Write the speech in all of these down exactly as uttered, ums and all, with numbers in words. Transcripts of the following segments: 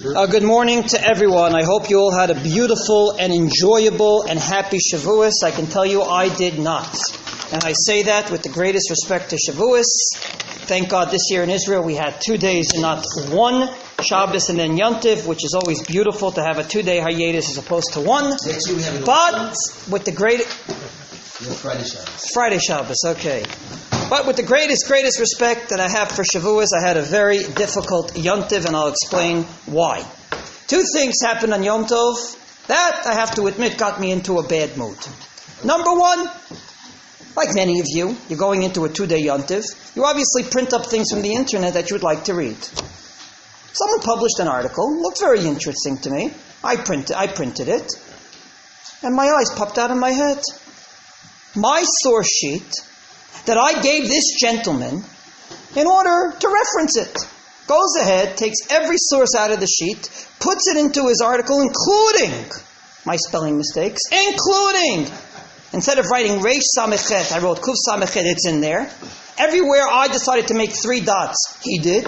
Uh, good morning to everyone. I hope you all had a beautiful and enjoyable and happy Shavuos. I can tell you I did not. And I say that with the greatest respect to Shavuos. Thank God this year in Israel we had two days and not one, Shabbos and then Yontiv, which is always beautiful to have a two-day hiatus as opposed to one. Next year we have But with the great... Friday Shabbos. Friday Shabbos, okay. But with the greatest, greatest respect that I have for Shavuos, I had a very difficult Yom Tov, and I'll explain why. Two things happened on Yom Tov that, I have to admit, got me into a bad mood. Number one, like many of you, you're going into a two-day Yom Tov. You obviously print up things from the internet that you would like to read. Someone published an article, looked very interesting to me. I printed, I printed it, and my eyes popped out of my head. My source sheet that I gave this gentleman in order to reference it. Goes ahead, takes every source out of the sheet, puts it into his article, including my spelling mistakes, including, instead of writing Reish Samechet, I wrote Kuf Samechet, it's in there. Everywhere I decided to make three dots, he did.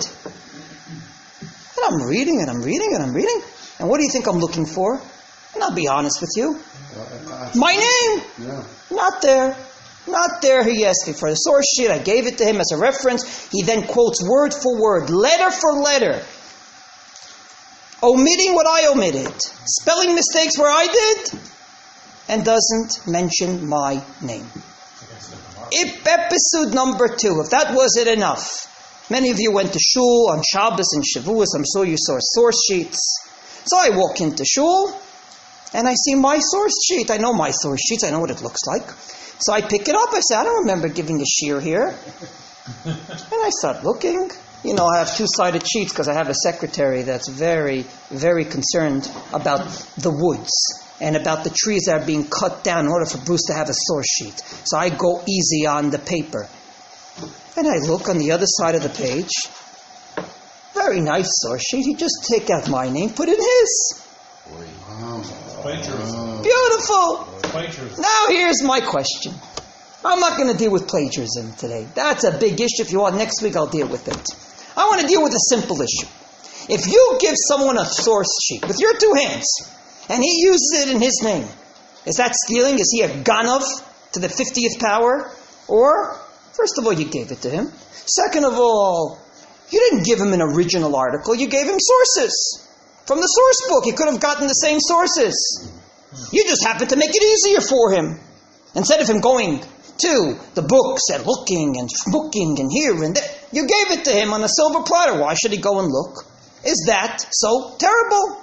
And I'm reading and I'm reading and I'm reading. And what do you think I'm looking for? And I'll be honest with you. My name! Yeah. Not there. Not there. He asked me for the source sheet. I gave it to him as a reference. He then quotes word for word, letter for letter, omitting what I omitted, spelling mistakes where I did, and doesn't mention my name. If episode number two, if that wasn't enough, many of you went to shul on Shabbos and Shavuos. I'm sure you saw source sheets. So I walk into shul, and I see my source sheet. I know my source sheets. I know what it looks like. So I pick it up. I say, I don't remember giving a shear here. And I start looking. You know, I have two-sided sheets because I have a secretary that's very, very concerned about the woods and about the trees that are being cut down in order for Bruce to have a source sheet. So I go easy on the paper. And I look on the other side of the page. Very nice source sheet. He just take out my name, put in his. Wow. Beautiful. Plagiarism. Now here's my question. I'm not going to deal with plagiarism today. That's a big issue. If you want, next week I'll deal with it. I want to deal with a simple issue. If you give someone a source sheet with your two hands, and he uses it in his name, is that stealing? Is he a ganov to the fiftieth power? Or, first of all, you gave it to him. Second of all, you didn't give him an original article. You gave him sources. From the source book, he could have gotten the same sources. You just happened to make it easier for him. Instead of him going to the books and looking and looking and here and there, you gave it to him on a silver platter. Why should he go and look? Is that so terrible?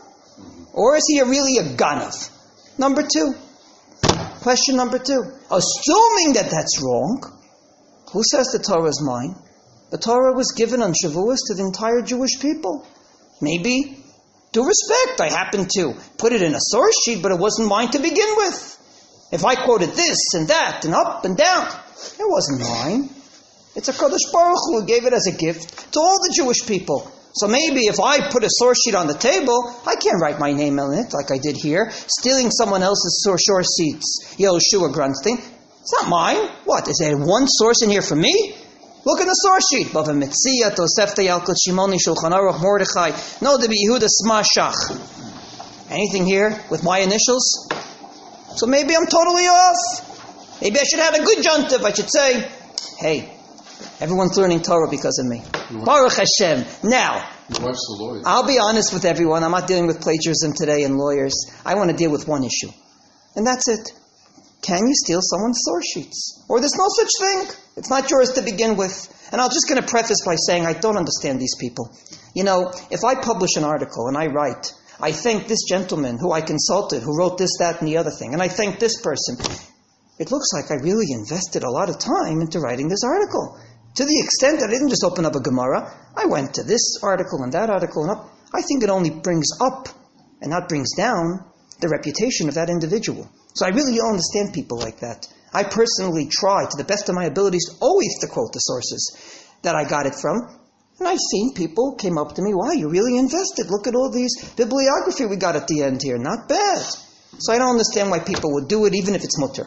Or is he really a ganav? Number two. Question number two. Assuming that that's wrong, who says the Torah is mine? The Torah was given on Shavuos to the entire Jewish people. Maybe, due respect, I happened to put it in a source sheet, but it wasn't mine to begin with. If I quoted this and that and up and down, it wasn't mine. It's a Kodesh Baruch Hu who gave it as a gift to all the Jewish people. So maybe if I put a source sheet on the table, I can't write my name on it like I did here, stealing someone else's source sheets, Yehoshua Grunstein. It's not mine. What, is there one source in here for me? Look in the source sheet. Bava Metzia, Tosefta, Yalkut, Shimoni, Shulchan Aruch, Mordechai, no, the Yehuda Sma Shach. Anything here with my initials? So maybe I'm totally off. Maybe I should have a good jontiv. I should say, hey, everyone's learning Torah because of me. Baruch Hashem. Now, I'll be honest with everyone. I'm not dealing with plagiarism today and lawyers. I want to deal with one issue. And that's it. Can you steal someone's source sheets? Or there's no such thing. It's not yours to begin with. And I'm just going to preface by saying I don't understand these people. You know, if I publish an article and I write, I thank this gentleman who I consulted, who wrote this, that, and the other thing, and I thank this person. It looks like I really invested a lot of time into writing this article. To the extent that I didn't just open up a Gemara, I went to this article and that article and up. I think it only brings up and not brings down the reputation of that individual. So I really don't understand people like that. I personally try, to the best of my abilities, always to quote the sources that I got it from. And I've seen people came up to me, wow, you really invested. Look at all these bibliography we got at the end here. Not bad. So I don't understand why people would do it, even if it's mutter.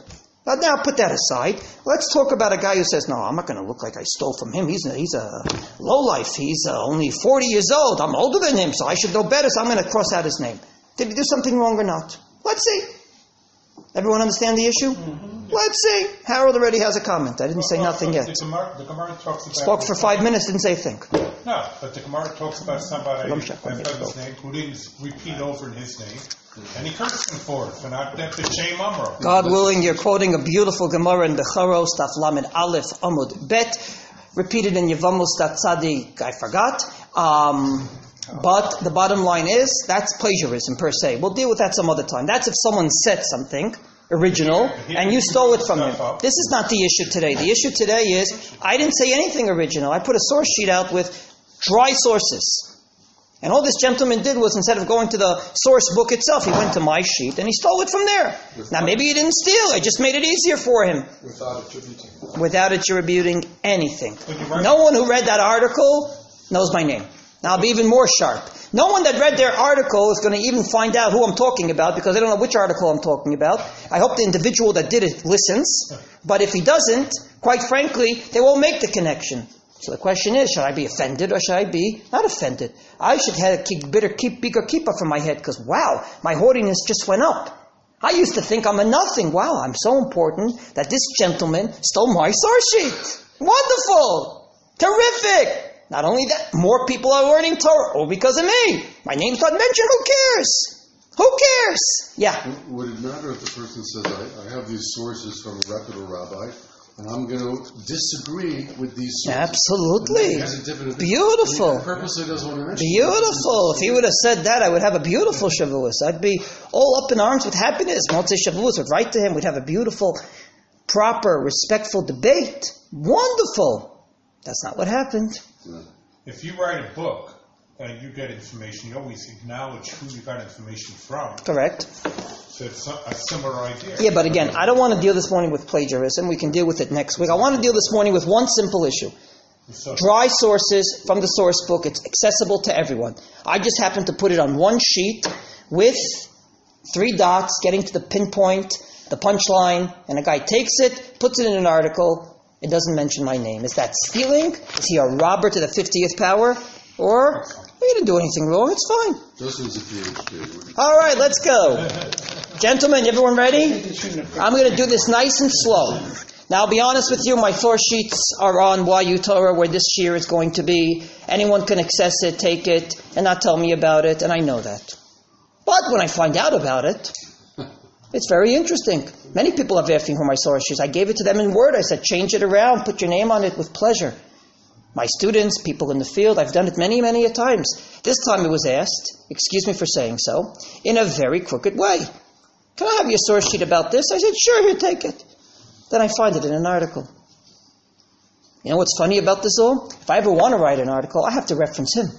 Now, now put that aside. Let's talk about a guy who says, no, I'm not going to look like I stole from him. He's a, he's a lowlife. He's uh, only forty years old. I'm older than him, so I should know better, so I'm going to cross out his name. Did he do something wrong or not? Let's see. Everyone understand the issue? Mm-hmm. Let's see. Harold already has a comment. I didn't well, say well, nothing the yet. Gemara, the Gemara talks about... Spoke for five minutes, didn't say a thing. No, but the Gemara talks about somebody, I forgot his name, who didn't repeat over in his name, and he cursed him for it, for not that the shame Amro. God willing, you're quoting a beautiful Gemara in the Charos, Daf Lamed Aleph, Amud Bet, repeated in Yevamos Daf Tzadik, I forgot. Um... But the bottom line is, that's plagiarism per se. We'll deal with that some other time. That's if someone said something original and you stole it from him. This is not the issue today. The issue today is, I didn't say anything original. I put a source sheet out with dry sources. And all this gentleman did was, instead of going to the source book itself, he went to my sheet and he stole it from there. Now maybe he didn't steal. I just made it easier for him. Without attributing. Without attributing anything. No one who read that article knows my name. Now I'll be even more sharp. No one that read their article is going to even find out who I'm talking about because they don't know which article I'm talking about. I hope the individual that did it listens. But if he doesn't, quite frankly, they won't make the connection. So the question is, should I be offended or should I be not offended? I should have keep bitter, keep bigger keeper from my head because, wow, my haughtiness just went up. I used to think I'm a nothing. Wow, I'm so important that this gentleman stole my source sheet. Wonderful. Terrific. Not only that, more people are learning Torah, all because of me. My name's not mentioned, who cares? Who cares? Yeah. Would it matter if the person says, I, I have these sources from a reputable rabbi, and I'm going to disagree with these sources? Absolutely. Beautiful. He purposely doesn't want to mention Beautiful. If he would have said that, I would have a beautiful Shavuos. I'd be all up in arms with happiness. Motzei Shavuos would write to him. We'd have a beautiful, proper, respectful debate. Wonderful. That's not what happened. If you write a book and you get information, you always acknowledge who you got information from. Correct. So it's a similar idea. Yeah, but again, I don't want to deal this morning with plagiarism. We can deal with it next week. I want to deal this morning with one simple issue. So, Dry sources from the source book. It's accessible to everyone. I just happen to put it on one sheet with three dots, getting to the pinpoint, the punchline, and a guy takes it, puts it in an article. It doesn't mention my name. Is that stealing? Is he a robber to the fiftieth power? Or, he didn't do anything wrong. It's fine. Justin's a PhD. All right, let's go. Gentlemen, everyone ready? I'm going to do this nice and slow. Now, I'll be honest with you. My source sheets are on Y U Torah, where this year is going to be. Anyone can access it, take it, and not tell me about it, and I know that. But when I find out about it, it's very interesting. Many people have asked me for my source sheets. I gave it to them in Word. I said, change it around, put your name on it with pleasure. My students, people in the field, I've done it many, many a times. This time it was asked, excuse me for saying so, in a very crooked way. Can I have your source sheet about this? I said, sure, here, take it. Then I find it in an article. You know what's funny about this all? If I ever want to write an article, I have to reference him.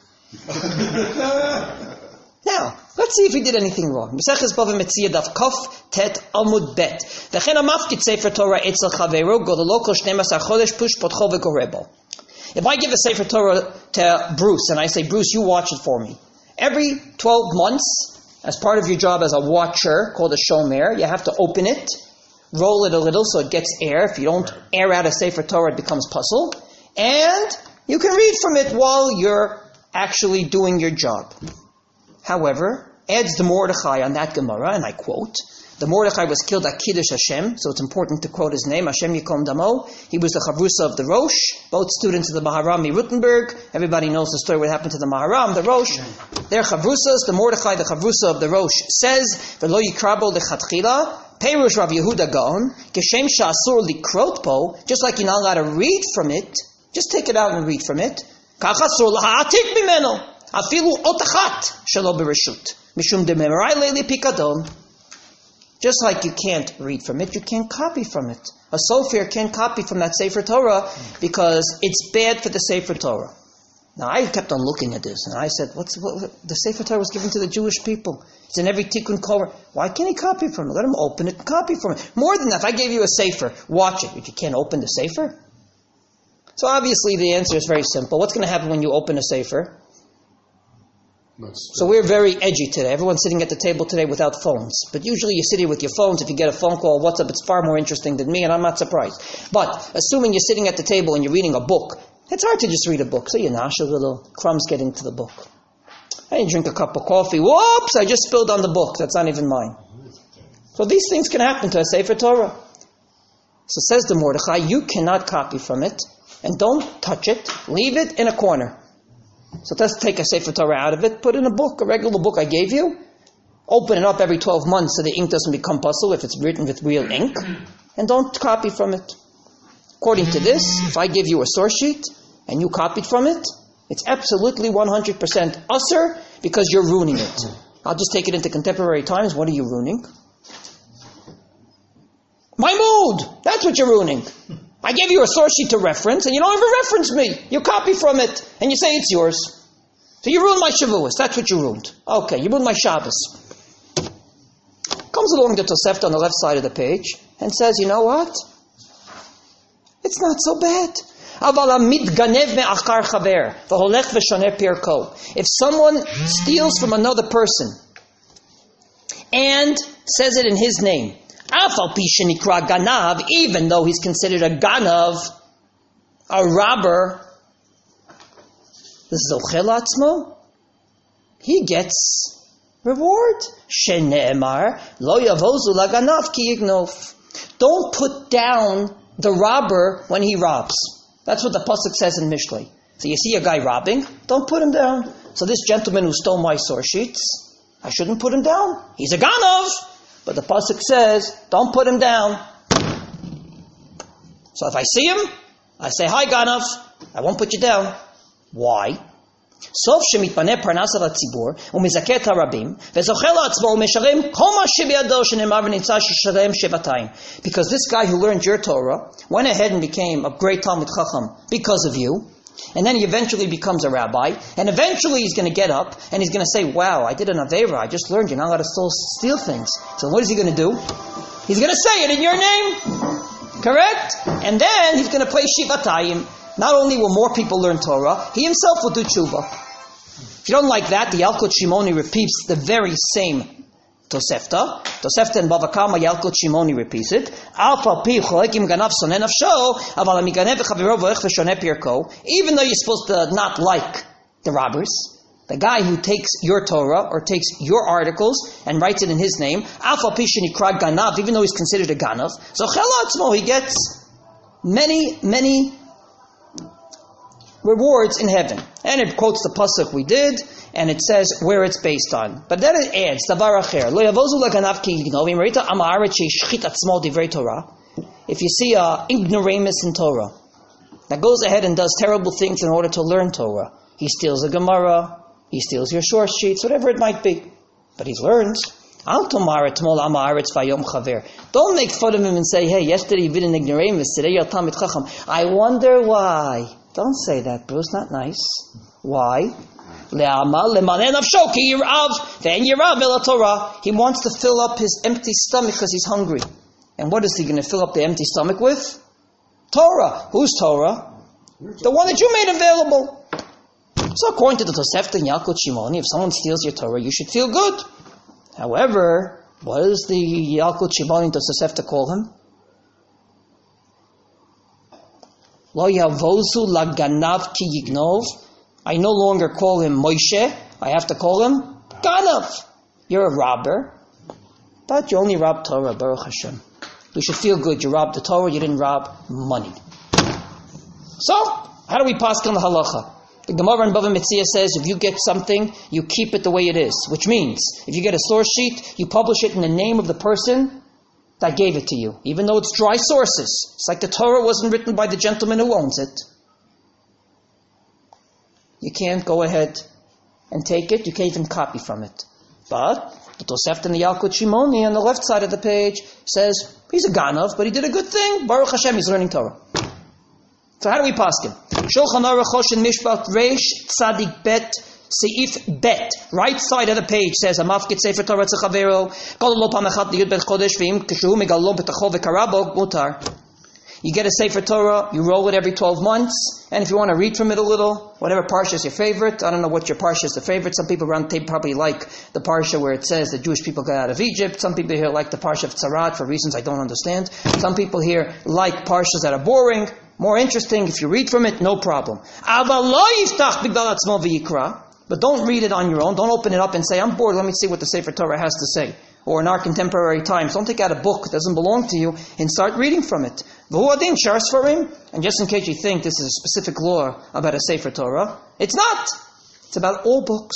Now, let's see if he did anything wrong. Maseches Bava Metzia Daf Kof Tet Amud Bet. V'chen amafkid Sefer Torah etzel chavero godolo kol shnei masar chodesh push potcho v'gorebo. If I give a Sefer Torah to Bruce and I say, Bruce, you watch it for me. Every twelve months, as part of your job as a watcher, called a shomer, you have to open it, roll it a little so it gets air. If you don't air out a Sefer Torah, it becomes puzzle. And you can read from it while you're actually doing your job. However, adds the Mordechai on that Gemara, and I quote, the Mordechai was killed at Kiddush Hashem, so it's important to quote his name, Hashem Yikom Damo. He was the Chavrusa of the Rosh, both students of the Maharam Rutenberg. Everybody knows the story what happened to the Maharam, the Rosh. They're Chavrusas. The Mordechai, the Chavrusa of the Rosh, says, V'lo yikrabo lechatchila, Perush Rav Yehuda Gaon, Keshem sha'asur likrot po, just like you're not allowed to read from it, just take it out and read from it. Kachasur laha'atik bimeno. Afilu otachat shelo bereshut. Mishum demerai leili pikadon. Just like you can't read from it, you can't copy from it. A sofer can't copy from that Sefer Torah because it's bad for the Sefer Torah. Now I kept on looking at this and I said, "What's what, the Sefer Torah was given to the Jewish people? It's in every Tikkun Korah. Why can't he copy from it? Let him open it and copy from it. More than that, if I gave you a Sefer, watch it. If you can't open the Sefer." So obviously the answer is very simple. What's going to happen when you open a Sefer? That's, So we're very edgy today. Everyone's sitting at the table today without phones. But usually you sit here with your phones. If you get a phone call, what's up? It's far more interesting than me, and I'm not surprised. But assuming you're sitting at the table and you're reading a book, it's hard to just read a book. So you nash a little, crumbs get into the book. I didn't drink a cup of coffee. Whoops, I just spilled on the book. That's not even mine. So these things can happen to a Sefer Torah. So says the Mordechai, you cannot copy from it, and don't touch it. Leave it in a corner. So let's take a Sefer Torah out of it, put it in a book, a regular book I gave you. Open it up every twelve months so the ink doesn't become puzzle if it's written with real ink. And don't copy from it. According to this, if I give you a source sheet and you copied from it, it's absolutely one hundred percent usser because you're ruining it. I'll just take it into contemporary times. What are you ruining? My mood! That's what you're ruining. I gave you a source sheet to reference, and you don't even reference me. You copy from it, and you say it's yours. So you ruined my Shavuos. That's what you ruined. Okay, you ruined my Shabbos. Comes along the Tosefta on the left side of the page, and says, you know what? It's not so bad. If someone steals from another person, and says it in his name, even though he's considered a ganav, a robber, he gets reward. Don't put down the robber when he robs. That's what the pasuk says in Mishlei. So you see a guy robbing, don't put him down. So this gentleman who stole my source sheets, I shouldn't put him down. He's a ganav. But the pasuk says, don't put him down. So if I see him, I say, hi Ganav, I won't put you down. Why? Sof shemitpaneh parnasav hatzibur umizakeh et harabim vezochel la'atzmo u'meshalem kol ma shebiyado shenemar v'nitzah sheshalem shevatayim. Because this guy who learned your Torah went ahead and became a great Talmid Chacham because of you. And then he eventually becomes a rabbi, and eventually he's going to get up, and he's going to say, wow, I did an Aveira, I just learned you're not allowed to steal, steal things. So what is he going to do? He's going to say it in your name. Correct? And then he's going to play Shivatayim. Not only will more people learn Torah, he himself will do tshuva. If you don't like that, the Yalkut Shimoni repeats the very same Tosefta. Tosefta and Bava Kama, Yalkut Shimoni repeats it. Even though you're supposed to not like the robbers, the guy who takes your Torah or takes your articles and writes it in his name, even though he's considered a ganav, so he gets many, many rewards in heaven. And it quotes the pasuk we did, and it says where it's based on. But then it adds, Davar acher, lo yavozu laganav ki yignov, im reita am haaretz sheyishchit atzmo divrei Torah. If you see a ignoramus in Torah that goes ahead and does terrible things in order to learn Torah, he steals a Gemara, he steals your source sheets, whatever it might be, but he learns. Al tomar etmol am haaretz vayom chaver. Don't make fun of him and say, hey, yesterday you did an ignoramus, today you're a Talmid Chacham. I wonder why. Don't say that, Bruce. Not nice. Why? He wants to fill up his empty stomach because he's hungry. And what is he going to fill up the empty stomach with? Torah. Whose Torah? The one that you made available. So according to the Tosefta and Yalkut Shimoni, if someone steals your Torah, you should feel good. However, what does the Yalkut Shimoni and Tosefta call him? Lo yavozu laganav ki yignov. I no longer call him Moshe. I have to call him Ganav. You're a robber, but you only robbed Torah, Baruch Hashem. You should feel good. You robbed the Torah, you didn't rob money. So, how do we pass on the halacha? The Gemara in Bava Metzia says, if you get something, you keep it the way it is. Which means, if you get a source sheet, you publish it in the name of the person that gave it to you, even though it's dry sources. It's like the Torah wasn't written by the gentleman who owns it. You can't go ahead and take it. You can't even copy from it. But the Tosefta and the Yalkut Shimoni on the left side of the page says, he's a ganav, but he did a good thing. Baruch Hashem, he's learning Torah. So how do we pass him? Shulchan Aruch Choshen Mishpat Reish Tzadik Bet Seif Bet, right side of the page says, "Amafkit Sefer Torah Tzechavero, Kol Lo Pam Echad Yud Bet Chodesh V'im Kishu Megalo B'Tacho V'Karabo Mutar." You get a Sefer Torah, you roll it every twelve months, and if you want to read from it a little, whatever parsha is your favorite, I don't know what your parsha is the favorite. Some people around the table probably like the parsha where it says the Jewish people got out of Egypt. Some people here like the parsha of Tzarat for reasons I don't understand. Some people here like parshas that are boring, more interesting. If you read from it, no problem. But don't read it on your own. Don't open it up and say, I'm bored, let me see what the Sefer Torah has to say. Or in our contemporary times, don't take out a book that doesn't belong to you and start reading from it. And just in case you think this is a specific law about a Sefer Torah, it's not. It's about all books.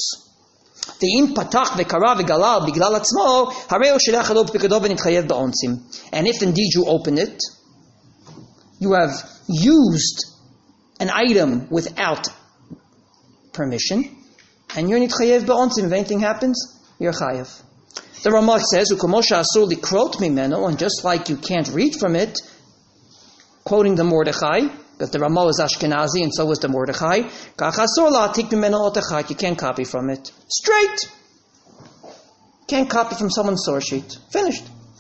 And if indeed you open it, you have used an item without permission, and you're nitchayev ba'onsim. If anything happens, you're chayev. The Ramah says, "U'kamosha asur likrot mimeno," and just like you can't read from it, quoting the Mordechai, because the Ramah is Ashkenazi and so is the Mordechai, "Kach asur la'atik mimeno otechai," you can't copy from it. Straight. Can't copy from someone's source sheet. Finished.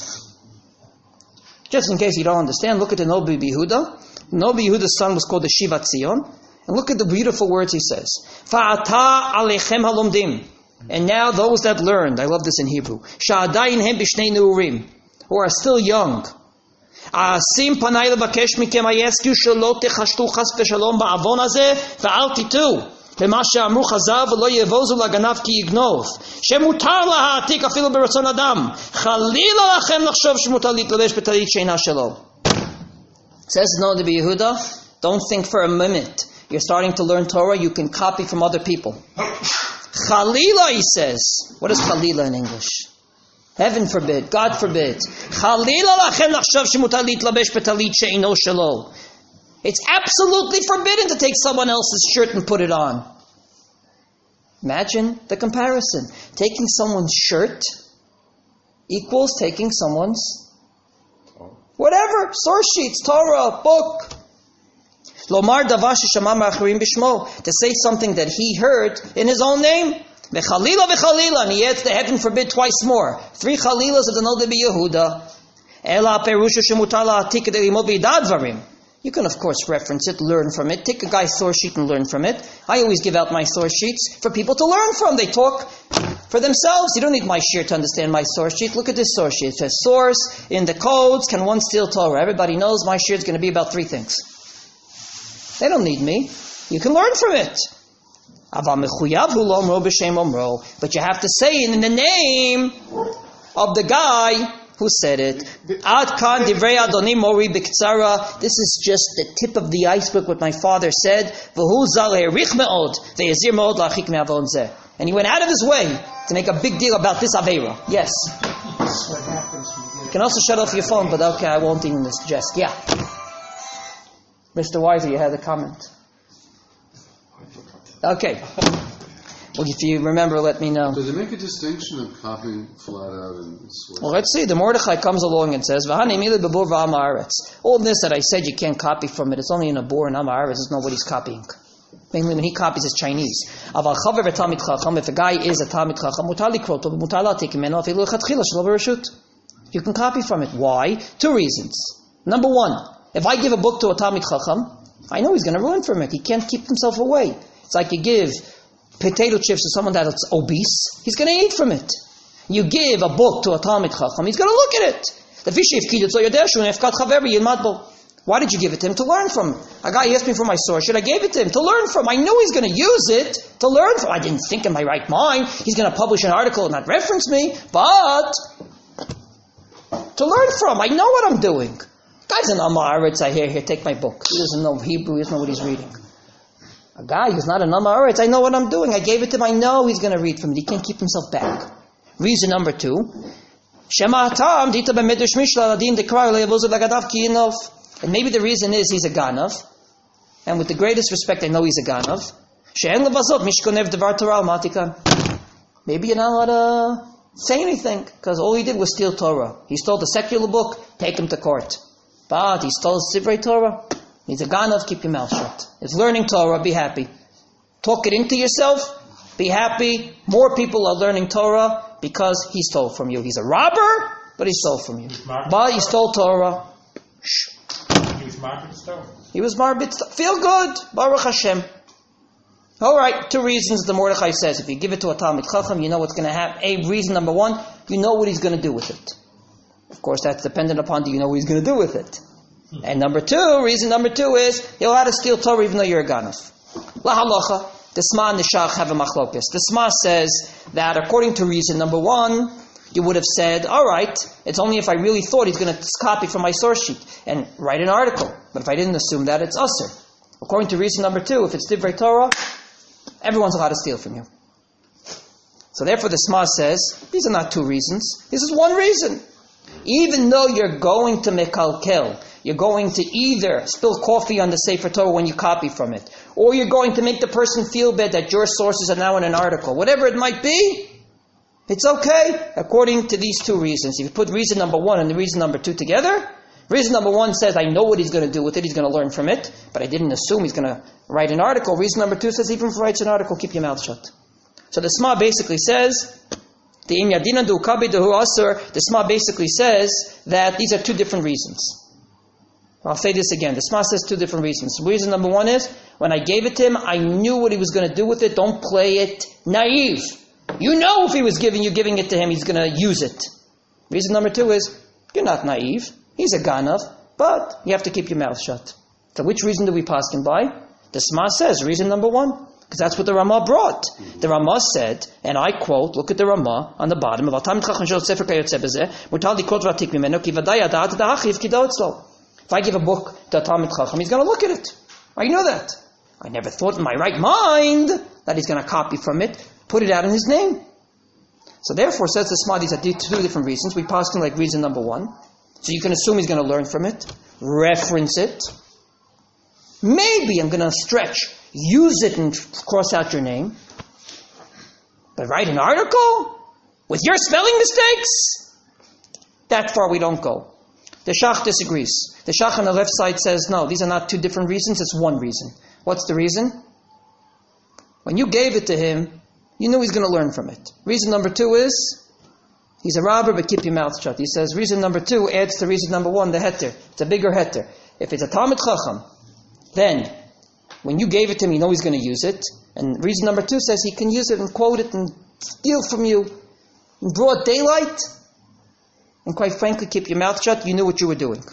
Just in case you don't understand, look at the Nobi Yehuda. Nobi Yehuda's son was called the Shiva Tzion. And look at the beautiful words he says. Fa'ata alechem halomdim. And now those that learned, I love this in Hebrew, Sha'adayin hem b'shnei neurim, who are still young. Asim panay levakesh mikem, I ask you, shelo techashtu chas v'shalom ba'avon hazeh, v'al titu. למה שאמרו חז"ל ולא יבוזו לגנב כי יגנוב שמותר להעתיק אפילו ברצון אדם חלילה לכם לחשוב שמותר להתלבש בטלית שאינה שלו. Says no to be Yehuda, don't think for a minute you're starting to learn Torah, you can copy from other people. Chalila, he says. What is Chalila in English? Heaven forbid, God forbid. Chalila lachem lachshav shemutar litlabesh betalit she'ino shelo. It's absolutely forbidden to take someone else's shirt and put it on. Imagine the comparison. Taking someone's shirt equals taking someone's whatever, source sheets, Torah, book. Lomar davar sheshama ma'acharim bishmo, to say something that he heard in his own name. V'chalila v'chalila, and he adds the heaven forbid twice more. Three chalilas of the Noda B'Yehuda. Ela perusha shemutar la'atik kedei limod b'idad dvarim. You can, of course, reference it, learn from it. Take a guy's source sheet and learn from it. I always give out my source sheets for people to learn from. They talk for themselves. You don't need my shir to understand my source sheet. Look at this source sheet. It says, source in the codes, can one steal Torah? Everybody knows my shir is going to be about three things. They don't need me. You can learn from it. But you have to say it in the name of the guy who said it. Ad kan divrei Adoni mori b'ktsara. This is just the tip of the iceberg, what my father said. V'hu zal herich me'od, ve'yazir me'od la'achik me'avon zeh. And he went out of his way to make a big deal about this Aveira. Yes. What happens when you get You can also shut off your phone, but okay, I won't even suggest. Yeah. Mister Weiser, you had a comment. Okay. Well, if you remember, let me know. Do they make a distinction of copying flat out and swear? Well, let's see. The Mordechai comes along and says, "V'hani mili b'bur v'am haaretz." All this that I said you can't copy from it, it's only in a bor and am haaretz. It's not what he's copying. Mainly when he copies, it's Chinese. Aval chaver v'tamid chacham. If a guy is a tamid chacham, mutar likrot to mutar la'atik imeno afilu lechatchila shelo b'reshut. You can copy from it. Why? Two reasons. Number one, if I give a book to a tamid chacham, I know he's going to ruin from it. He can't keep himself away. It's like you give potato chips to someone that's obese, he's going to eat from it. You give a book to a Talmid Chacham, he's going to look at it. Why did you give it to him? To learn from. A guy asked me for my source sheet, I gave it to him to learn from. I knew he's going to use it to learn from. I didn't think in my right mind he's going to publish an article and not reference me, but to learn from. I know what I'm doing. Guy's an Amaretz, I hear, here, take my book. He doesn't know Hebrew, he doesn't know what he's reading. A guy who's not an Amaretz, I know what I'm doing. I gave it to him, I know he's going to read from it. He can't keep himself back. Reason number two, Shema Hatam, Dita B'Medrash Mishla, Ladin Dekrar, Le'evozu L'Gadav Ki'inov. And maybe the reason is he's a Ganav. And with the greatest respect, I know he's a Ganav. She'en Levazot, Mishkonev Devar Torah Matikan. Maybe you're not allowed to say anything, because all he did was steal Torah. He stole the secular book, take him to court. But he stole Sivrei Torah. He's a Ganav, keep your mouth shut. It's learning Torah, be happy. Talk it into yourself, be happy. More people are learning Torah because he stole from you. He's a robber, but he stole from you. But he stole Torah. Shh. marbit stove. He was marbit stove. Feel good. Baruch Hashem. All right, two reasons the Mordechai says. If you give it to a Talmid Chacham, you know what's going to happen. A, reason number one, you know what he's going to do with it. Of course, that's dependent upon do you know what he's going to do with it. And number two, reason number two is, he'll have to steal Torah even though you're a Ganaf. La halacha. The Sma and the Shach have a machlokas. The Sma says that according to reason number one, you would have said, all right, it's only if I really thought he's going to copy from my source sheet and write an article. But if I didn't assume that, it's usher. According to reason number two, if it's Divrei Torah, everyone's allowed to steal from you. So therefore the Sma says, these are not two reasons. This is one reason. Even though you're going to mekalkel, you're going to either spill coffee on the Sefer Torah when you copy from it, or you're going to make the person feel bad that your sources are now in an article. Whatever it might be, it's okay, according to these two reasons. If you put reason number one and the reason number two together, reason number one says, I know what he's going to do with it, he's going to learn from it, but I didn't assume he's going to write an article. Reason number two says, even if he writes an article, keep your mouth shut. So the Sma basically says, the Im Yadina du Kabi du Asur, the Sma basically says that these are two different reasons. I'll say this again. The Sma says two different reasons. Reason number one is, when I gave it to him, I knew what he was going to do with it. Don't play it naive. You know if he was giving you giving it to him, he's going to use it. Reason number two is, you're not naive. He's a Ganav, but you have to keep your mouth shut. So which reason do we pass him by? The Sma says, reason number one. Because that's what the Ramah brought. The Ramah said, and I quote, look at the Ramah on the bottom, if I give a book to a Talmid Chacham, he's going to look at it. I know that. I never thought in my right mind that he's going to copy from it, put it out in his name. So therefore, says the Sma, these are two different reasons. We pass him like reason number one. So you can assume he's going to learn from it, reference it. Maybe I'm going to stretch, use it and cross out your name. But write an article with your spelling mistakes? That far we don't go. The Shach disagrees. The Shach on the left side says, no, these are not two different reasons, it's one reason. What's the reason? When you gave it to him, you knew he's going to learn from it. Reason number two is, he's a robber, but keep your mouth shut. He says, reason number two adds to reason number one, the heter. It's a bigger heter. If it's a Talmid Chacham, then, when you gave it to him, you know he's going to use it. And reason number two says he can use it and quote it and steal from you in broad daylight. And quite frankly, keep your mouth shut. You knew what you were doing.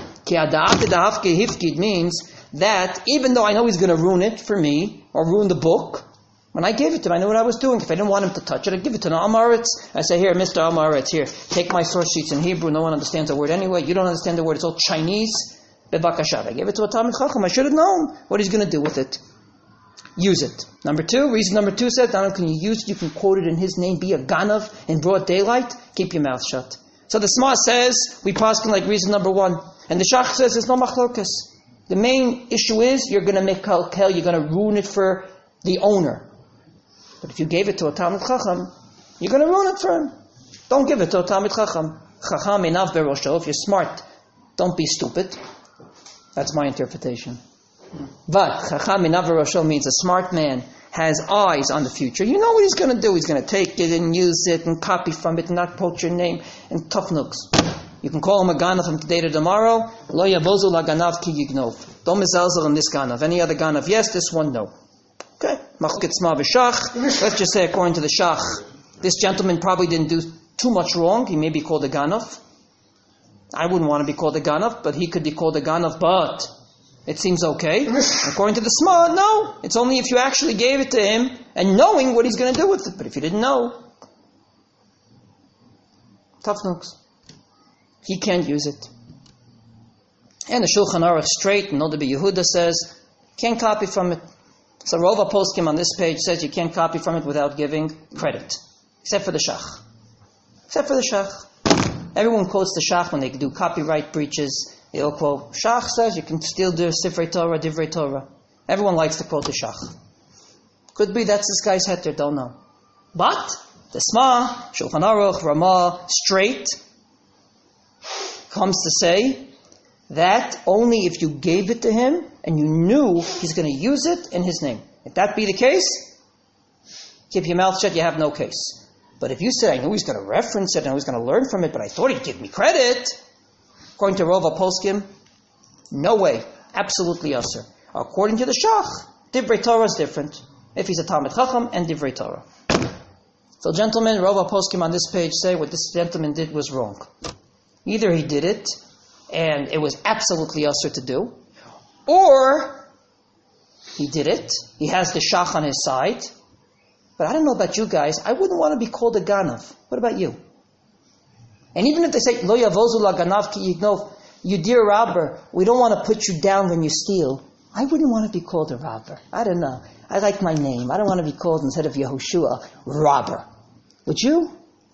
Means that even though I know he's going to ruin it for me, or ruin the book, when I gave it to him, I knew what I was doing. If I didn't want him to touch it, I'd give it to an Amaretz. I say, here, Mister Amaretz, here, take my source sheets in Hebrew. No one understands the word anyway. You don't understand the word. It's all Chinese. Bebakashat. I gave it to a Talmid Chacham. I should have known what he's going to do with it. Use it. Number two, reason number two said, not only can you use it, you can quote it in his name, be a Ganav in broad daylight. Keep your mouth shut. So the Sma says, we pass him like reason number one. And the Shach says, there's no machlokas. The main issue is, you're going to make kalkel, you're going to ruin it for the owner. But if you gave it to a Talmid Chacham, you're going to ruin it for him. Don't give it to a Talmid Chacham. Chacham enav berosho. If you're smart, don't be stupid. That's my interpretation. But Chacham enav berosho means a smart man has eyes on the future. You know what he's going to do. He's going to take it and use it and copy from it and not quote your name and tough nooks. You can call him a Ganav from today to tomorrow. Lo yavozu la Ganav ki yignov. Don't mizalzel on this Ganav. Any other Ganav, yes. This one, no. Okay. Machloket Sma v'Shach. Let's just say, according to the Shach, this gentleman probably didn't do too much wrong. He may be called a Ganav. I wouldn't want to be called a Ganav, but he could be called a Ganav, but it seems okay. According to the Sma, no. It's only if you actually gave it to him and knowing what he's going to do with it. But if you didn't know, tough nooks. He can't use it. And the Shulchan Aruch straight, and Noda Yehuda says, can't copy from it. So Rova Poskim on this page says you can't copy from it without giving credit. Except for the Shach. Except for the Shach. Everyone quotes the Shach when they do copyright breaches. They all quote, Shach says you can still do Sifrei Torah, Divrei Torah. Everyone likes to quote the Shach. Could be that's this guy's heter, don't know. But the Sma, Shulchan Aruch, Ramah, straight, comes to say that only if you gave it to him and you knew he's going to use it in his name. If that be the case, keep your mouth shut, you have no case. But if you say, I knew he's going to reference it and I was going to learn from it, but I thought he'd give me credit, according to Rova Poskim, No way. Absolutely usher. According to the Shach, Divrei Torah is different. If he's a Talmid Chacham and Divrei Torah. So gentlemen, Rov HaPoskim on this page say what this gentleman did was wrong. Either he did it, and it was absolutely usher to do, or he did it, he has the Shach on his side, but I don't know about you guys, I wouldn't want to be called a Ganav. What about you? And even if they say, Lo yavozu la Ganav ki yignov, you dear robber, we don't want to put you down when you steal. I wouldn't want to be called a robber. I don't know. I like my name. I don't want to be called, instead of Yehoshua, robber. Would you?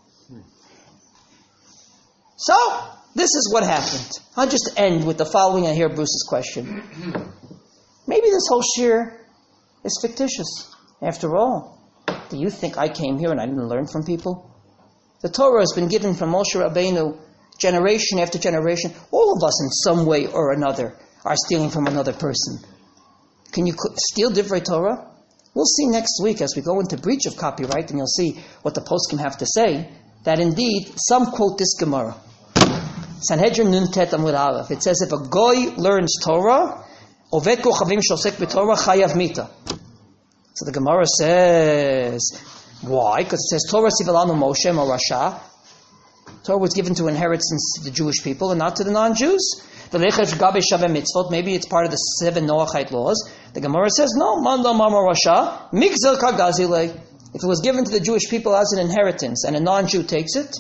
So, this is what happened. I'll just end with the following. I hear Bruce's question. Maybe this whole shir is fictitious. After all, do you think I came here and I didn't learn from people? The Torah has been given from Moshe Rabbeinu generation after generation. All of us in some way or another are stealing from another person. Can you steal Divrei Torah? We'll see next week as we go into breach of copyright, and you'll see what the poskim have to say, that indeed some quote this Gemara. Sanhedrin Nun Tet Amud Aleph. It says if a goy learns Torah, Oved Kochavim Shosek B'Torah Chayav Mita. So the Gemara says, why? Because it says Torah Sivalanu Moshe Mo Rasha. Torah was given to inheritance to the Jewish people and not to the non-Jews. Maybe it's part of the seven Noachite laws. The Gemara says, no, Man la Mamar Rasha, Migzel Kagazile. If it was given to the Jewish people as an inheritance and a non-Jew takes it,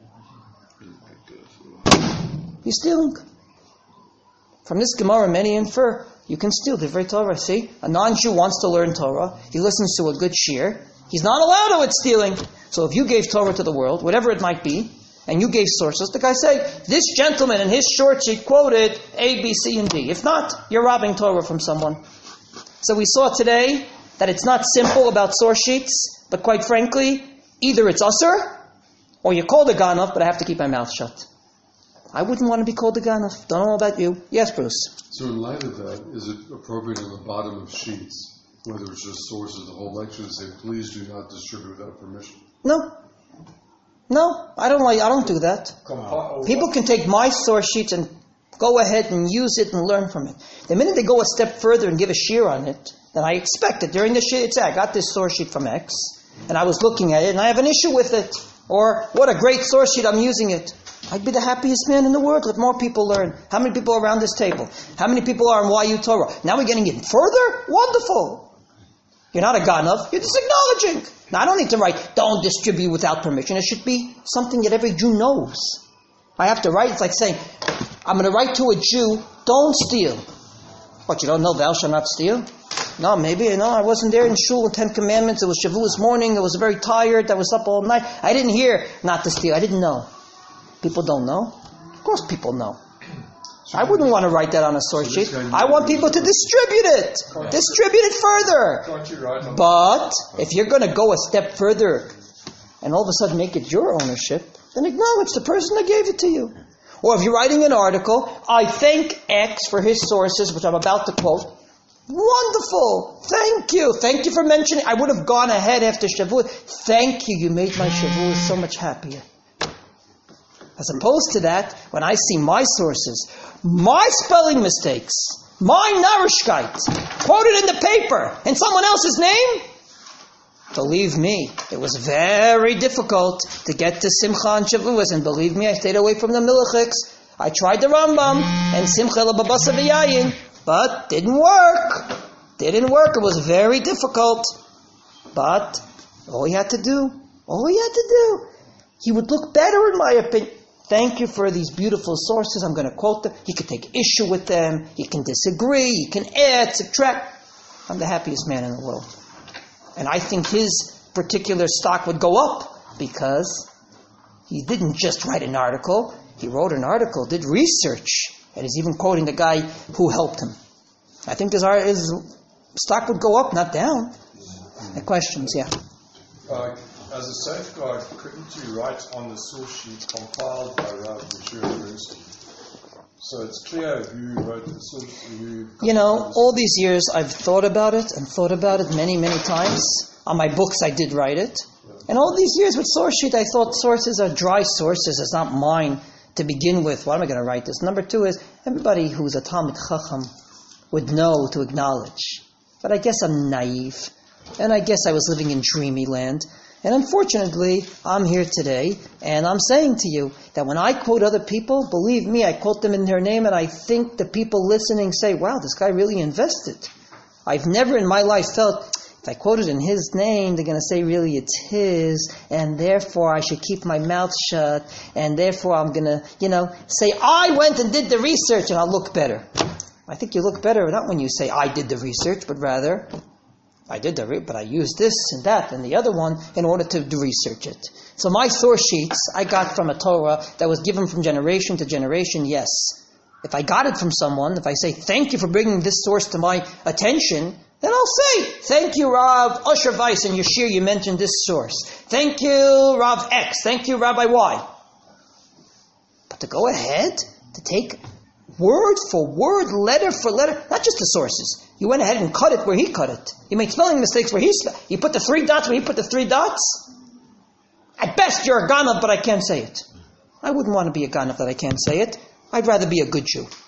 he's stealing. From this Gemara, many infer you can steal Divrei Torah. See, a non-Jew wants to learn Torah. He listens to a good shir. He's not allowed to. It's stealing. So if you gave Torah to the world, whatever it might be, and you gave sources, the guy say, this gentleman in his short sheet quoted A, B, C, and D. If not, you're robbing Torah from someone. So we saw today that it's not simple about source sheets, but quite frankly, either it's usher, or you're called a Ganav, but I have to keep my mouth shut. I wouldn't want to be called a Ganav. Don't know about you. Yes, Bruce? So in light of that, is it appropriate on the bottom of sheets, whether it's just sources, the whole lecture, to say, please do not distribute without permission? No. No, I don't like. I don't do that. People can take my source sheets and go ahead and use it and learn from it. The minute they go a step further and give a shir on it, then I expect it. During the shir, it's, I got this source sheet from X, and I was looking at it, and I have an issue with it. Or, what a great source sheet, I'm using it. I'd be the happiest man in the world. Let more people learn. How many people are around this table? How many people are in Y U Torah? Now we're getting even further? Wonderful. You're not a Ganav. You're just acknowledging. Now, I don't need to write, don't distribute without permission. It should be something that every Jew knows. I have to write, it's like saying, I'm going to write to a Jew, don't steal. What, you don't know thou shalt not steal? No, maybe, you know, I wasn't there in shul with Ten Commandments. It was Shavuos morning. I was very tired. I was up all night. I didn't hear not to steal. I didn't know. People don't know. Of course people know. I wouldn't want to write that on a source sheet. I want people to distribute it. Distribute it further. But if you're going to go a step further and all of a sudden make it your ownership, then acknowledge the person that gave it to you. Or if you're writing an article, I thank X for his sources, which I'm about to quote. Wonderful. Thank you. Thank you for mentioning. I would have gone ahead after Shavuot. Thank you. You made my Shavuot so much happier. As opposed to that, when I see my sources, my spelling mistakes, my narishkeit, quoted in the paper, in someone else's name, believe me, it was very difficult to get to Simcha and Shavuos, and believe me, I stayed away from the Milichiks. I tried the Rambam and Simcha L'Babasa V'Yayin, but didn't work. Didn't work. It was very difficult. But all he had to do, all he had to do, he would look better in my opinion. Thank you for these beautiful sources. I'm going to quote them. He could take issue with them. He can disagree. He can add, subtract. I'm the happiest man in the world. And I think his particular stock would go up because he didn't just write an article. He wrote an article, did research, and is even quoting the guy who helped him. I think his, his stock would go up, not down. Any questions? Yeah. Uh, As a safeguard, couldn't you write on the source sheet compiled by Rav Yeshua Bernstein? So it's clear who wrote the source. Who you know, all these years I've thought about it and thought about it many, many times. On my books I did write it. And all these years with source sheet I thought sources are dry sources. It's not mine. to begin with, why am I going to write this? Number two is, everybody who's a Talmid Chacham would know to acknowledge. But I guess I'm naive. And I guess I was living in dreamy land. And unfortunately, I'm here today, and I'm saying to you that when I quote other people, believe me, I quote them in their name, and I think the people listening say, wow, this guy really invested. I've never in my life felt, if I quote it in his name, they're going to say really it's his, and therefore I should keep my mouth shut, and therefore I'm going to, you know, say I went and did the research and I'll look better. I think you look better not when you say I did the research, but rather I did the re- but I used this and that and the other one in order to do research it. So my source sheets I got from a Torah that was given from generation to generation, yes. If I got it from someone, if I say, thank you for bringing this source to my attention, then I'll say, thank you, Rav Usher Weiss, in your shir you mentioned this source. Thank you, Rav X. Thank you, Rabbi Y. But to go ahead, to take word for word, letter for letter, not just the sources. You went ahead and cut it where he cut it. You made spelling mistakes where he spelled. You put the three dots where he put the three dots. At best, you're a ganav, but I can't say it. I wouldn't want to be a ganav that I can't say it. I'd rather be a good Jew.